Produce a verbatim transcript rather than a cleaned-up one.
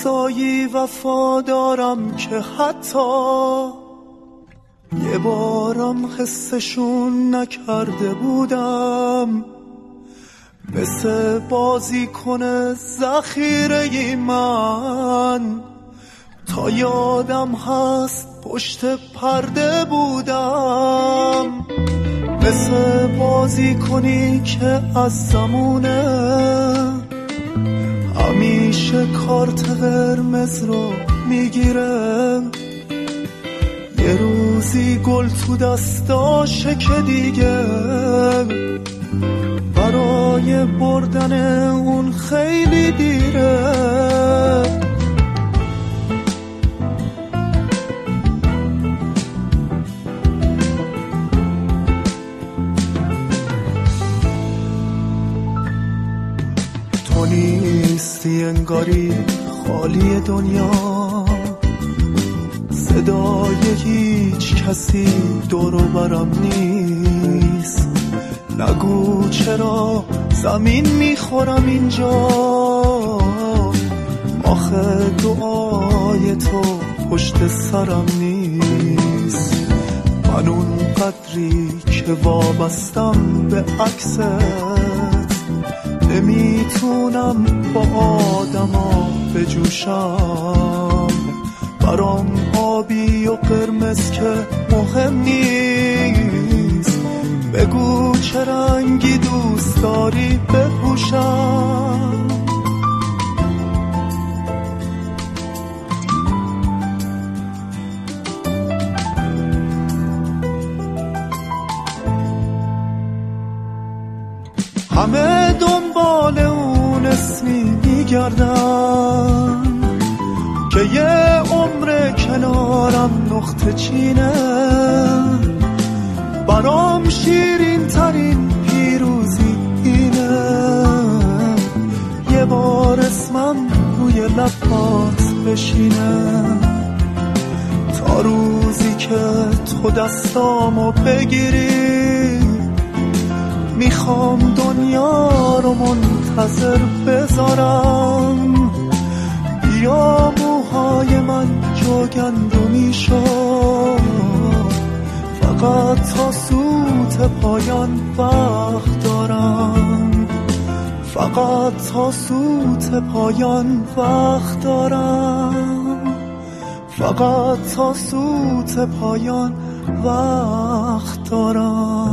کسایی وفادارم که حتی یه بارم حسشون نکرده بودم، مثل بازی کنه ذخیره من. تا یادم هست پشت پرده بودم، مثل بازی کنی که از زمونه همیشه کارت قرمز رو میگیره. یه روزی گل تو دستاشه که دیگه برای بردن اون خیلی دیره. تو نیستی انگاری خالی دنیا، صدای هیچ کسی دور و برم نیست. نگو چرا زمین میخورم اینجا، آخه دعای تو پشت سرم نیست. من اون قدری که وابستم به عکست، نمیتونم با آدما بجوشم. برام آبی و قرمز که مهم نیست، بگو چه رنگی دوست داری بپوشم. همه دنبال اون اسمی میگردن که یه عمر کنارم نقطه چینه. برام شیرین ترین پیروزی اینه، یه بار اسمم روی لبات بشینه. تا روزی که تو دستامو بگیری، میخوام دنیا رو منتظر بذارم. بیا موهای من جوگندمی شد، فقط تا سوت پایان وقت دارم. فقط تا سوت پایان وقت دارم. فقط تا سوت پایان وقت دارم.